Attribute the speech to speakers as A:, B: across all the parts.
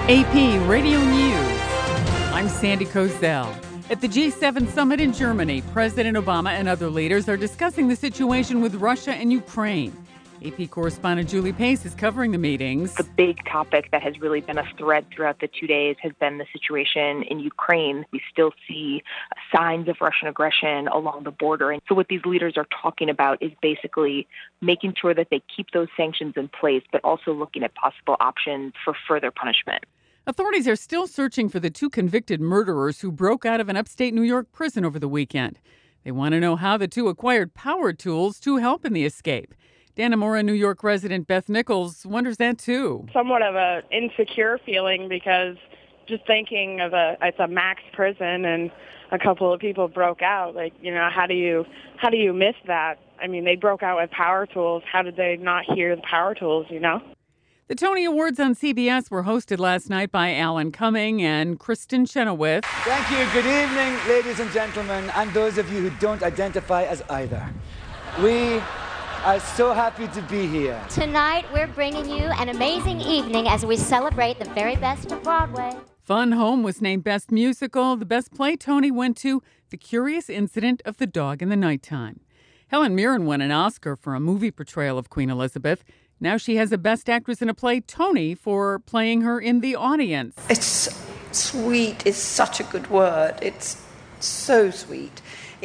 A: AP Radio News. I'm Sandy Kozel. At the G7 summit in Germany, President Obama and other leaders are discussing the situation with Russia and Ukraine. AP correspondent Julie Pace is covering the meetings.
B: The big topic that has really been a thread throughout the 2 days has been the situation in Ukraine. We still see signs of Russian aggression along the border. And so what these leaders are talking about is basically making sure that they keep those sanctions in place, but also looking at possible options for further punishment.
A: Authorities are still searching for the two convicted murderers who broke out of an upstate New York prison over the weekend. They want to know how the two acquired power tools to help in the escape. Dannemora, New York resident Beth Nichols wonders that, too.
C: Somewhat of an insecure feeling because just thinking of it's a max prison and a couple of people broke out. How do you miss that? I mean, they broke out with power tools. How did they not hear the power tools,
A: The Tony Awards on CBS were hosted last night by Alan Cumming and Kristen Chenoweth.
D: Thank you. Good evening, ladies and gentlemen, and those of you who don't identify as either. We are so happy to be here.
E: Tonight, we're bringing you an amazing evening as we celebrate the very best of Broadway.
A: Fun Home was named Best Musical. The Best Play Tony went to The Curious Incident of the Dog in the Nighttime. Helen Mirren won an Oscar for a movie portrayal of Queen Elizabeth. Now she has a Best Actress in a Play Tony for playing her in the audience.
F: It's sweet is such a good word. It's so sweet.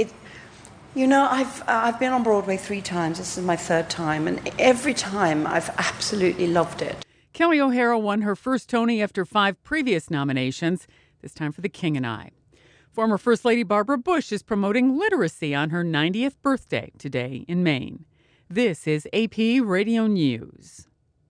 F: I've been on Broadway 3 times. This is my 3rd time, and every time I've absolutely loved it.
A: Kelly O'Hara won her first Tony after 5 previous nominations, this time for The King and I. Former First Lady Barbara Bush is promoting literacy on her 90th birthday today in Maine. This is AP Radio News.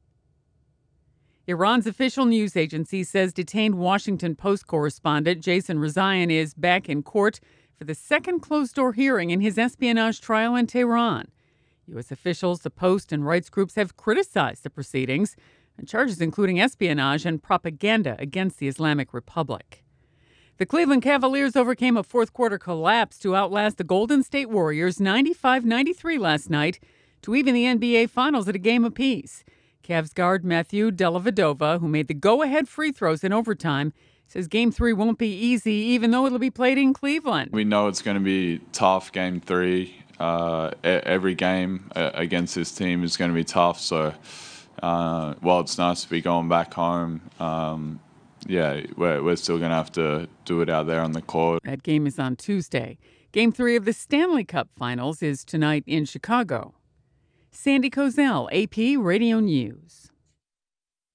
A: Iran's official news agency says detained Washington Post correspondent Jason Rezaian is back in court for the second closed-door hearing in his espionage trial in Tehran. U.S. officials, the Post, and rights groups have criticized the proceedings and charges including espionage and propaganda against the Islamic Republic. The Cleveland Cavaliers overcame a fourth-quarter collapse to outlast the Golden State Warriors 95-93 last night to even the NBA Finals at a game apiece. Cavs guard Matthew Dellavedova, who made the go-ahead free throws in overtime, says Game 3 won't be easy, even though it'll be played in Cleveland.
G: We know it's going to be tough, Game 3. Every game against this team is going to be tough. So, while it's nice to be going back home, we're still going to have to do it out there on the court.
A: That game is on Tuesday. Game 3 of the Stanley Cup Finals is tonight in Chicago. Sandy Kozel, AP Radio News.